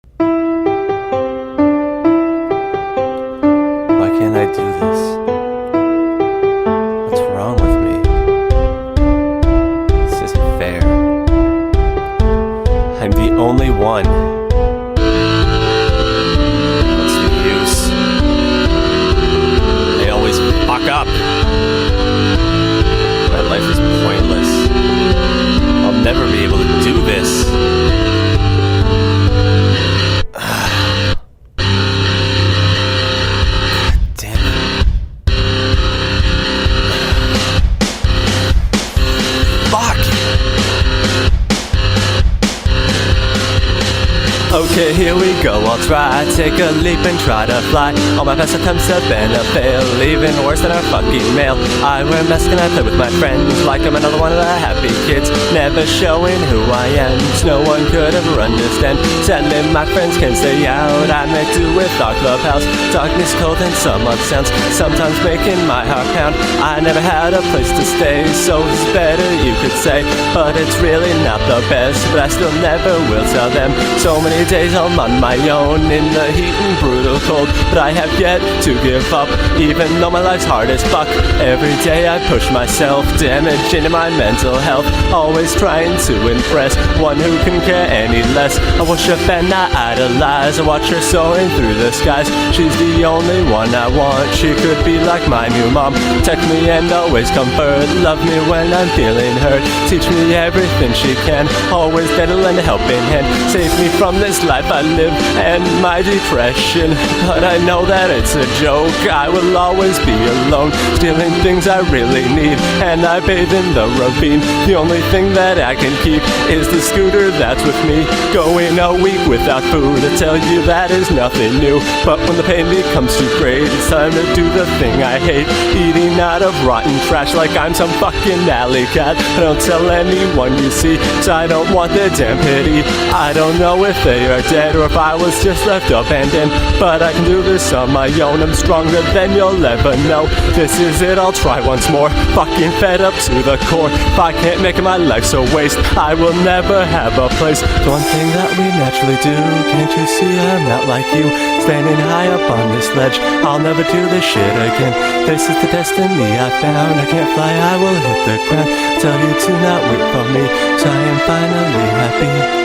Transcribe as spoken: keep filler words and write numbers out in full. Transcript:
Why can't I do this? What's wrong with me? This isn't fair. I'm the only one. What's the use? I always fuck up. My life is pointless. I'll never be able to do this. Damn it. Fuck! Okay, here we go, I'll try. Take a leap and try to fly. All my past attempts have been a fail, even worse than a fucking male. I wear a mask and I play with my friends like I'm another one of the happy kids, never showing who I am, so no one could ever understand. Sadly, my friends can stay out, I make do with our clubhouse. Darkness, cold and some odd sounds, sometimes making my heart pound. I never had a place to stay, so it's better you could say. But it's really not the best, but I still never will tell them. So many days I'm on my own in the heat and brutal cold, but I have yet to give up, even though my life's hard as fuck. Every day I push myself, damaging my mental health, always trying to impress one who can care any less. I worship and I idolize, I watch her soaring through the skies. She's the only one I want, she could be like my new mom. Text me and always comfort, love me when I'm feeling hurt, teach me everything she can, always there to lend a helping hand. Save me from this life I live and my depression, but I know that it's a joke. I will always be alone, stealing things I really need, and I bathe in the ravine. The only thing that I can keep is the scooter that's with me. Going a week without food, I tell you that is nothing new, but when the pain becomes too great, it's time to do the thing I hate. Eating out of rotten trash like I'm some fucking alley cat. I don't tell anyone you see, 'cause I don't want their damn pity. I don't know if they are dead or if I was just left abandoned, but I can do this on my own. I'm stronger than you'll ever know. This is it, I'll try once more. Fucking fed up to the core. If I can't make it, my life's a waste. I will never have a place. The one thing that we naturally do, can't you see I'm not like you, standing high up on this ledge. I'll never do this shit again. This is the destiny I found. I can't fly, I will hit the ground. Tell you to not wait for me, so I am finally happy.